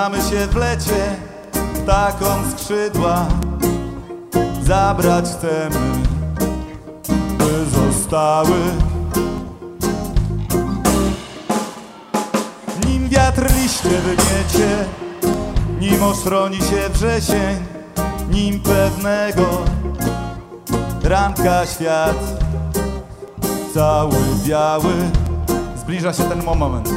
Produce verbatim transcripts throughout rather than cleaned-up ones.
Zbieramy się w lecie, ptakom skrzydła zabrać chcemy, by zostały. Nim wiatr liście wygniecie, nim ostroni się wrzesień, nim pewnego ranka świat cały biały. Zbliża się ten moment.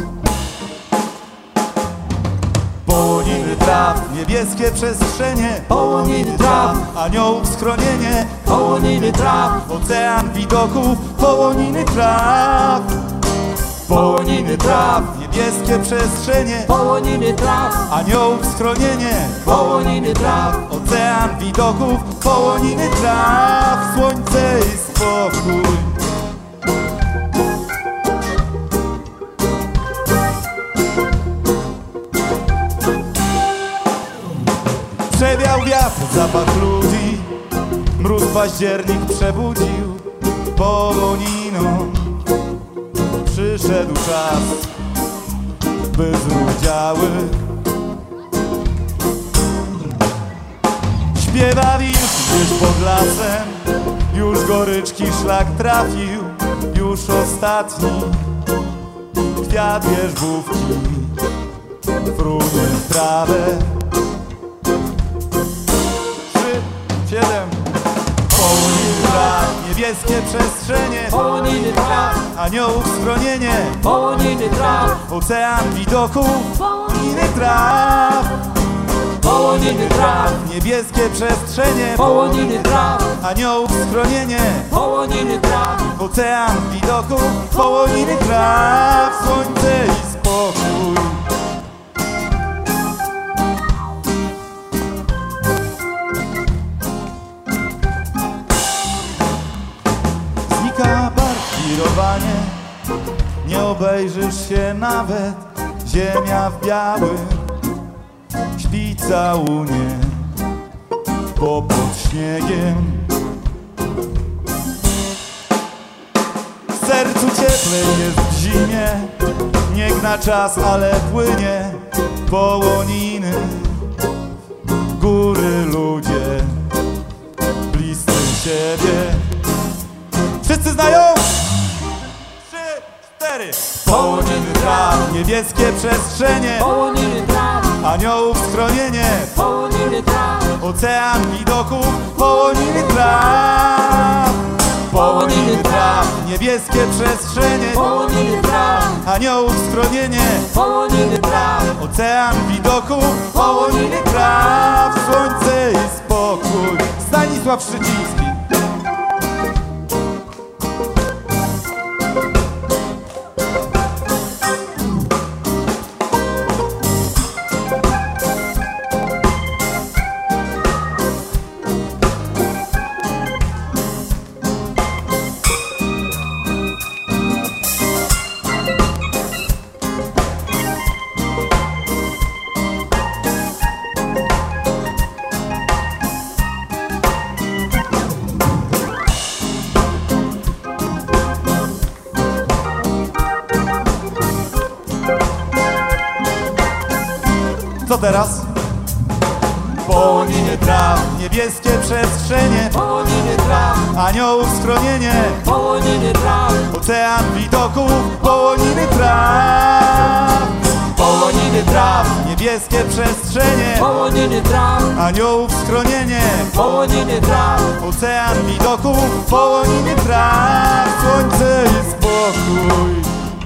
Połoniny traw, niebieskie przestrzenie, Połoniny traw, aniołów schronienie, połoniny traw, ocean widoków, połoniny traw. Połoniny traw, niebieskie przestrzenie, połoniny traw, aniołów schronienie, połoniny traw, ocean widoków, połoniny traw, słońce i spokój. Przewiał wiatr, zapach ludzi, mróz październik przebudził połoniną. Przyszedł czas, by zrudziały. Śpiewa wilk gdzieś pod lasem, już goryczki szlak trafił, już ostatni kwiat wierzbówki frunie w trawę. Siedem. Połoniny traw, niebieskie przestrzenie, połoniny traw, aniołów schronienie, połoniny traw, ocean widoków, połoniny traw. połoniny traw, Niebieskie przestrzenie, połoniny traw, aniołów schronienie, połoniny traw, ocean widoków, połoniny traw, słońce i spokój. Wirowanie, nie obejrzysz się nawet, ziemia w białym śpi całunie, bo pod śniegiem w sercu cieplej jest w zimie, nie gna czas, ale płynie połoniny, góry, ludzie bliscy siebie. Wszyscy znają? Połoniny traw, niebieskie przestrzenie, połoniny traw, aniołów schronienie, połoniny traw, ocean widoków, połoniny traw. Połoniny traw, niebieskie przestrzenie, połoniny traw, aniołów schronienie, połoniny traw, ocean widoków, połoniny traw, słońce i spokój. Stanisław Szydziński. Co teraz? Połoniny traw, niebieskie przestrzenie, połoniny traw, aniołów schronienie, połoniny traw, ocean widoków, połoniny traw. Połoniny traw, niebieskie przestrzenie, połoniny traw, aniołów schronienie, połoniny traw, ocean widoków, połoniny traw, słońce i spokój.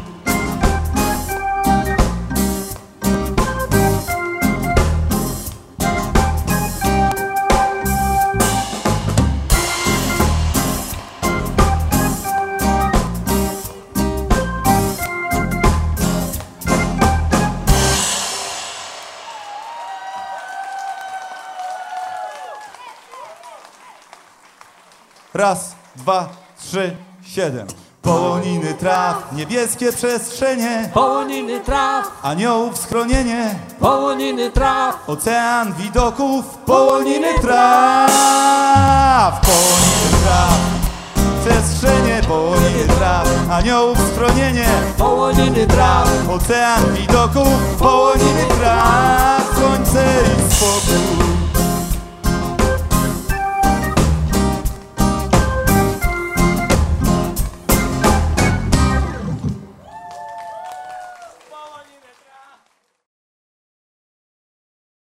Raz, dwa, trzy, siedem. Połoniny traw, niebieskie przestrzenie, połoniny traw, aniołów schronienie, połoniny traw, ocean widoków, połoniny traw. Połoniny traw, przestrzenie, połoniny traw, aniołów schronienie, połoniny traw, ocean widoków, połoniny traw. słońce i spokój.